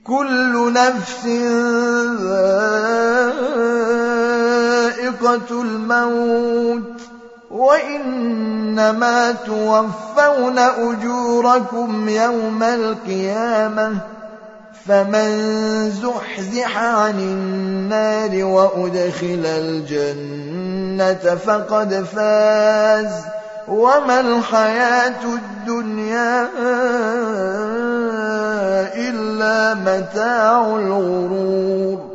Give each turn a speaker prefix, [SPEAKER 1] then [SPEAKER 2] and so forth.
[SPEAKER 1] كل نفس ذائقة الموت وإنما توفون أجوركم يوم القيامة فمن زحزح عن النار وأدخل الجنة فقد فاز وما الحياة الدنيا إلا متاع الغرور